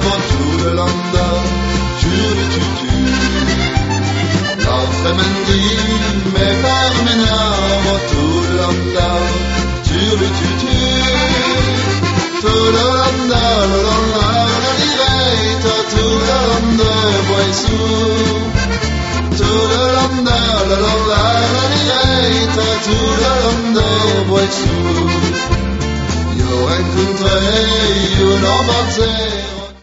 var tout le landa, tu. L'entrée mendie, mais parmena, var tout le landa, tu. Tout le landa, la direita, tout le landa, boisou. Tout le landa, la direita, tout le landa, boisou. Io incontrei un uomo zero.